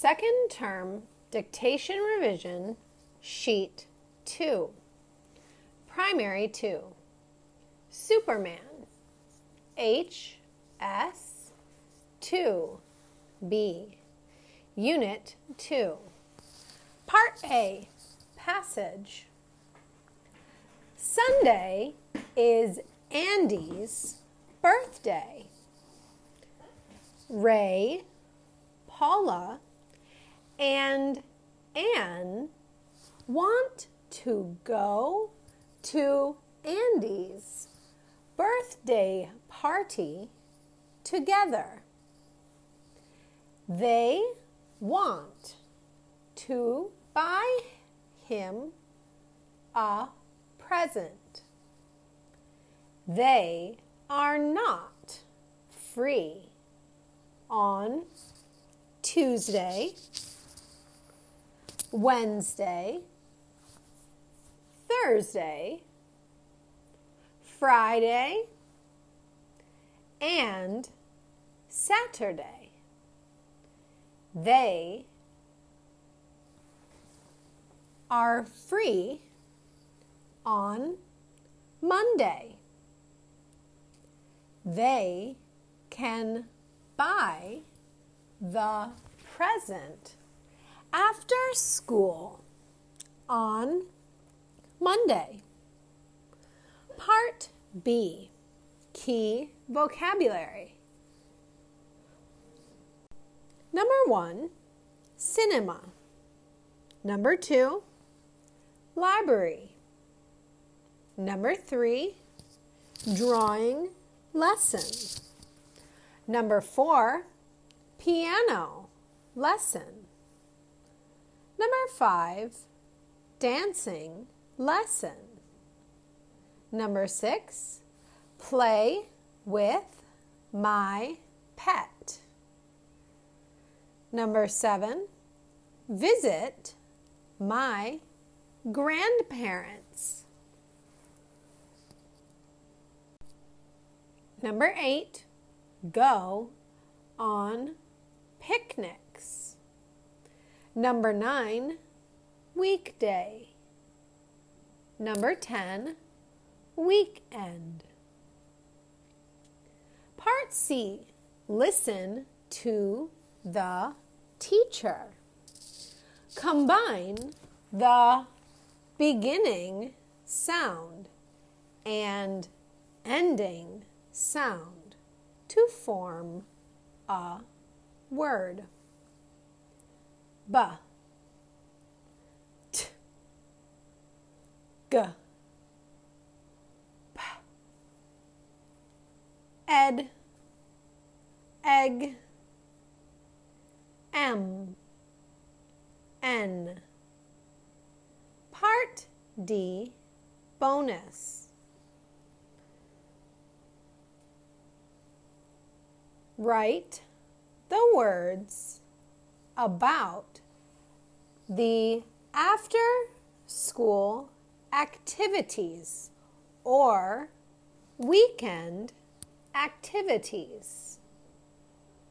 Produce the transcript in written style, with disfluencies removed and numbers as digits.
Second term dictation revision, sheet 2. Primary 2. Superman, HS 2B. Unit 2. Part A, passage. Sunday is Andy's birthday. Ray, Paula, and Anne want to go to Andy's birthday party together. They want to buy him a present. They are not free on Tuesday, Wednesday, Thursday, Friday, and Saturday. They are free on Monday. They can buy the present after school on Monday. Part B, key vocabulary. Number 1, cinema. Number 2, library. Number 3, drawing lesson. Number 4, piano lesson. Number 5, dancing lesson. Number 6, play with my pet. Number 7, visit my grandparents. Number 8, go on picnics. Number 9, weekday. Number 10, weekend. Part C, listen to the teacher. Combine the beginning sound and ending sound to form a word. Ba, t, g, p, ed, egg, m, n. Part D, bonus. Write the words about the after-school activities or weekend activities.